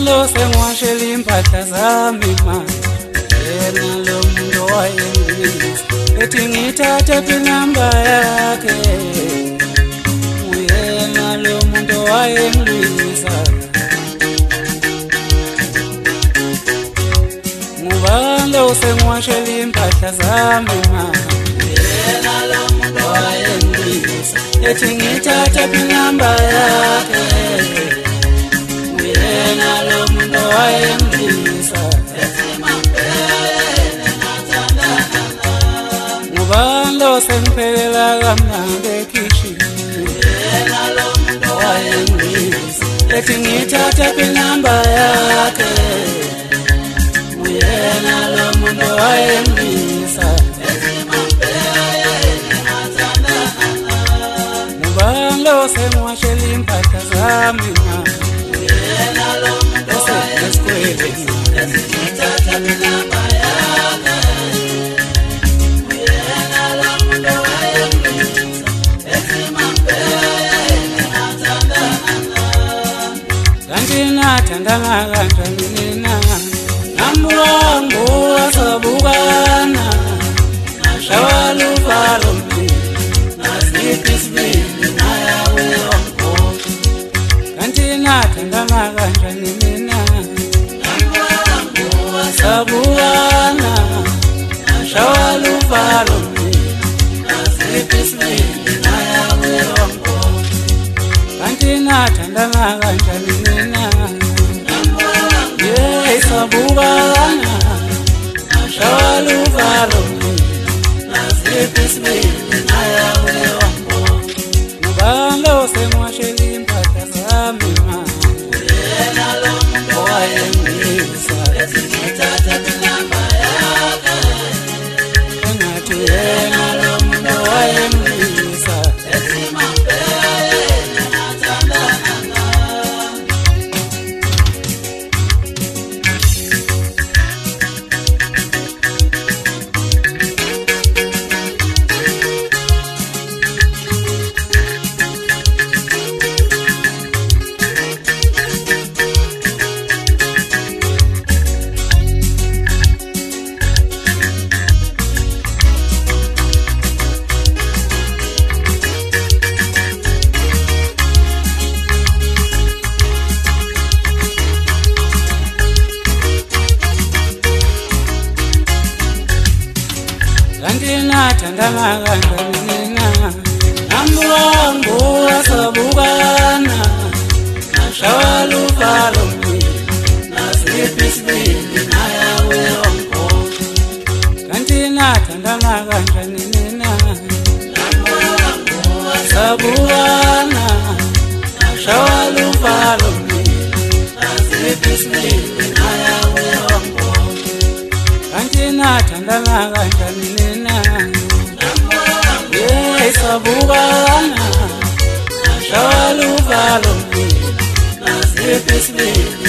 Ngubalo sengwashela impahla zami manje yena lo muntu wayengilisa ethi ngithathe inamba yakhe uyena lo muntu wayengilisa Ngubalo sengwashela impahla zami manje yena lo muntu wayengilisa ethi ngithathe inamba yakhe uyena lo muntu wayengilisa Ngubalo sengiphekela kamnandi ekhishini uyena lo muntu wayengilisa ethi ngithathe inamba yakhe uyena lo muntu wayengilisa Ngubalo sengwashela impahla zami uyena lo muntu wayengilisa ethi ngithathe inamba yakhe uyena lo muntu wayengilisa ethi kanti nathandana kanjani nina Namuwangu wasabukana Nashawala uvalo mpini Nasiphi isibindi nayawe wamkhohlwa Kanti nathandana kanjani mina Namuwangu wasabukana Nashawala uvalo mpini Nasiphi isibindi nayawe wamkhohlwa Kanti nathandana kanjani mina Sabukana Nashawala uvalo Nasiphi isibindi nayawe wamkhohlwa Ngubalo sengwashela impahla zami uyena lo muntu wayengilisa ethi ngithathe inamba yakhe engathi uyena lo muntu wayengilisa ethi Kanti nathandana kanjani nina Namuwangu wasabukana Nashawala uvalo mpini Nasiphi isibindi nayawe wamkhohlwa Kanti nathandana kanjani nina Namuwangu wasabukana Nashawala uvalo mpini Nasiphi isibindi nayawe wamkhohlwa Kanti nathandana kanjani nina Sabukana Nashawala uvalo mpini Nasiphi isibindi